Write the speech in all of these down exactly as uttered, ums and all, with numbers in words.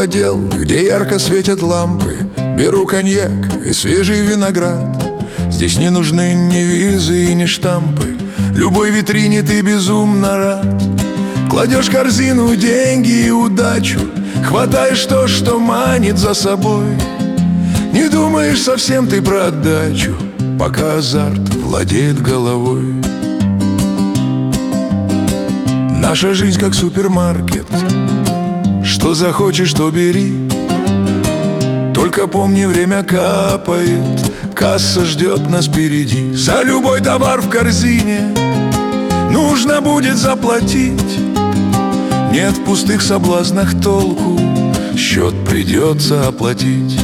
отдел, где ярко светят лампы. Беру коньяк и свежий виноград. Здесь не нужны ни визы и ни штампы. Любой витрине ты безумно рад. Кладешь в корзину деньги и удачу, хватаешь то, что манит за собой. Не думаешь совсем ты про отдачу, пока азарт владеет головой. Наша жизнь как супермаркет, что захочешь, то бери. Только помни, время капает, касса ждет нас впереди. За любой товар в корзине нужно будет заплатить. Нет в пустых соблазнах толку, счет придется оплатить.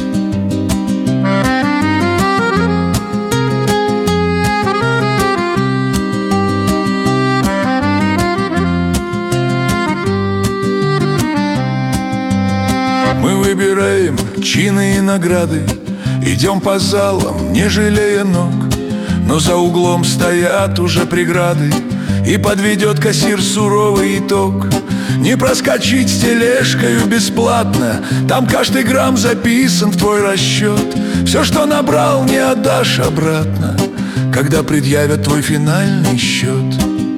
Мы выбираем чины и награды, идем по залам, не жалея ног. Но за углом стоят уже преграды, и подведет кассир суровый итог. Не проскочить с тележкою бесплатно, там каждый грамм записан в твой расчет. Все, что набрал, не отдашь обратно, когда предъявят твой финальный счет.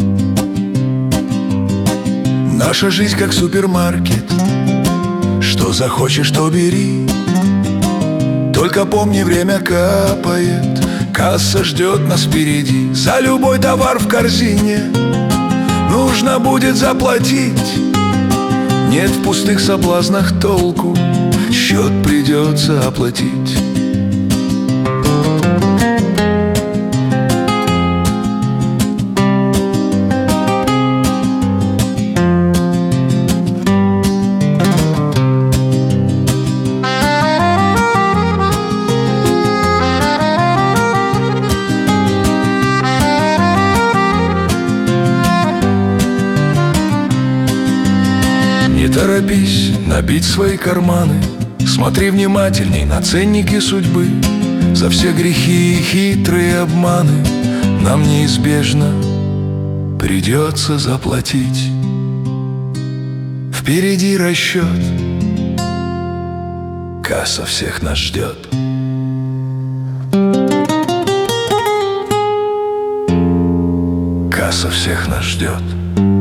Наша жизнь как супермаркет, что захочешь, то бери. Только помни, время капает, касса ждет нас впереди. За любой товар в корзине нужно будет заплатить. Нет в пустых соблазнах толку, счет придется оплатить. Не торопись набить свои карманы, смотри внимательней на ценники судьбы. За все грехи и хитрые обманы нам неизбежно придется заплатить. Впереди расчет, касса всех нас ждет. Касса всех нас ждет.